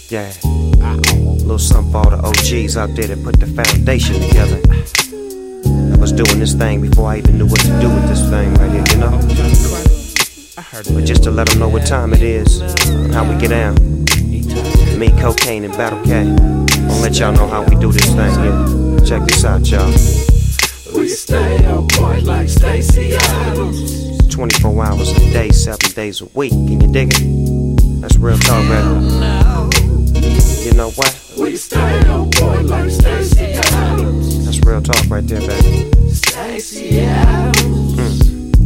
Yeah, little something for all the OGs out there that put the foundation together. I was doing this thing before I even knew what to do with this thing right here, you know? But just to let them know what time it is and how we get down. Me, Cocaine, and Battle K. I'll let y'all know how we do this thing here. Check this out, y'all. We stay on point like Stacey Adams. 24 hours a day, 7 days a week. Can you dig it? That's real talk, baby. You know what? We stay on point like Stacey Adams. That's real talk right there, baby. Stacey Adams.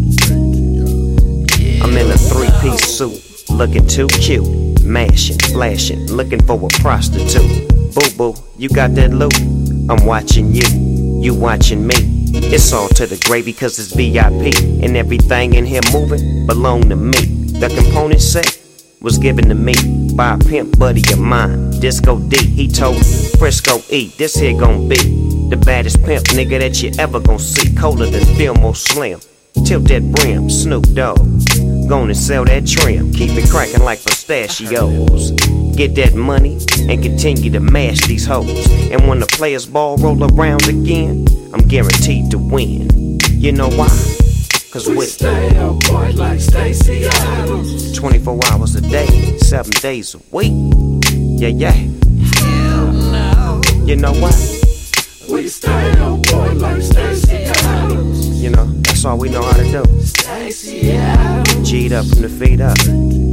I'm in a 3-piece suit, looking too cute, mashing, flashing, looking for a prostitute. Boo boo, you got that loot? I'm watching you, you watching me. It's all to the gravy cause it's VIP, and everything in here moving belong to me. The component set was given to me by a pimp buddy of mine, Disco D. He told Frisco E, this here gon' be the baddest pimp nigga that you ever gon' see. Colder than Fillmore Slim, tilt that brim, Snoop Dogg. Gonna sell that trim, keep it crackin' like pistachios. Get that money and continue to mash these hoes. And when the players ball roll around again, I'm guaranteed to win. You know why? Cause we stay on point like Stacey Adams. 24 hours a day, 7 days a week. Yeah, yeah. Hell no. You know what? We stay on point like Stacey Adams. You know, that's all we know how to do. Stacey Adams. G'd up from the feet up.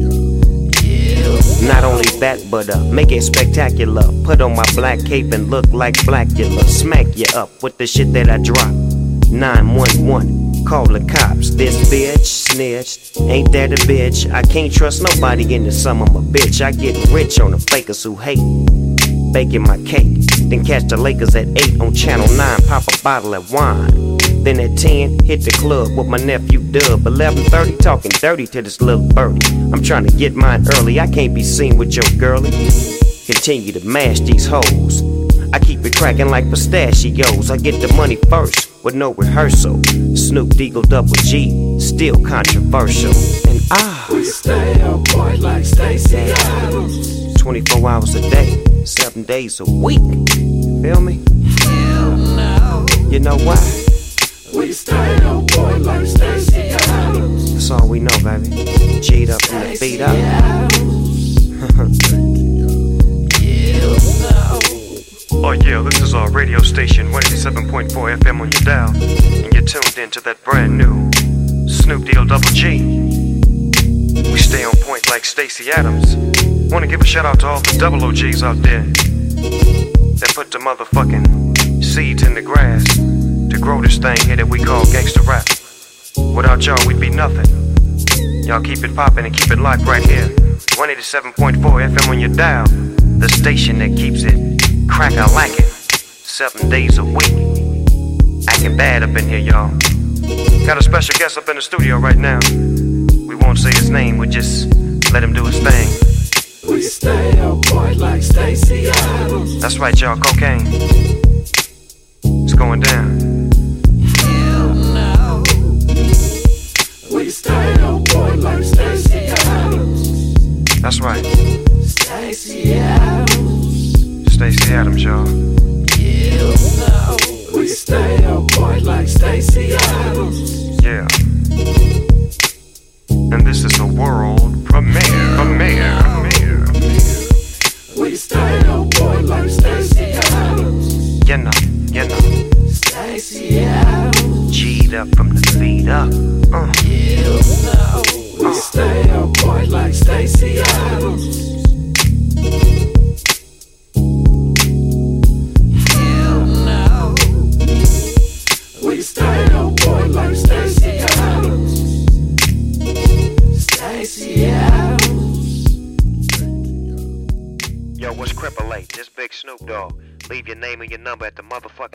Not only that, but make it spectacular. Put on my black cape and look like Blackula. Smack you up with the shit that I drop. 911, call the cops. This bitch snitched. Ain't that a bitch? I can't trust nobody in the sum. I'm a bitch. I get rich on the fakers who hate. Baking my cake, then catch the Lakers at 8 on Channel 9. Pop a bottle of wine. Then at 10, hit the club with my nephew Dub. 11:30, talking dirty to this little birdie. I'm trying to get mine early, I can't be seen with your girlie. Continue to mash these hoes. I keep it cracking like pistachios. I get the money first with no rehearsal. Snoop Deagle Double G, still controversial. And we stay on point like Stacey Adams. 24 hours a day, 7 days a week. Feel me? Hell no. You know why? We stay on point like Stacey Adams. That's all we know, baby. G'd up from the feet up. Oh yeah, this is our radio station, 187.4 FM on your dial, and you're tuned into that brand new Snoop Deal Double G. We stay on point like Stacey Adams. Wanna give a shout out to all the double OGs out there that put the motherfucking seeds in the grass to grow this thing here that we call gangsta rap. Without y'all, we'd be nothing. Y'all keep it poppin' and keep it locked right here. 187.4 FM on your dial, the station that keeps it crack, I like it. 7 days a week. Acting bad up in here, y'all. Got a special guest up in the studio right now. We won't say his name, we just let him do his thing. We stay on point like Stacey Adams. That's right, y'all, Cocaine. It's going down. Hell no. We stay on point like Stacey Adams. That's right. Stacey Adams. Stacey Adams, y'all. Hell no. We stay on point like Stacey Adams. Yeah. And this is a world premiere. We stay on point like Stacey Adams. You know. Stacey Adams. G'd up from the feet up. Hell no. We stay on point like Stacey Adams. Hell no. We stay on point like Stacey Adams. Stacey Adams. Yo, what's Cripple Late? This Big Snoop Dogg. Leave your name and your number at the motherfucking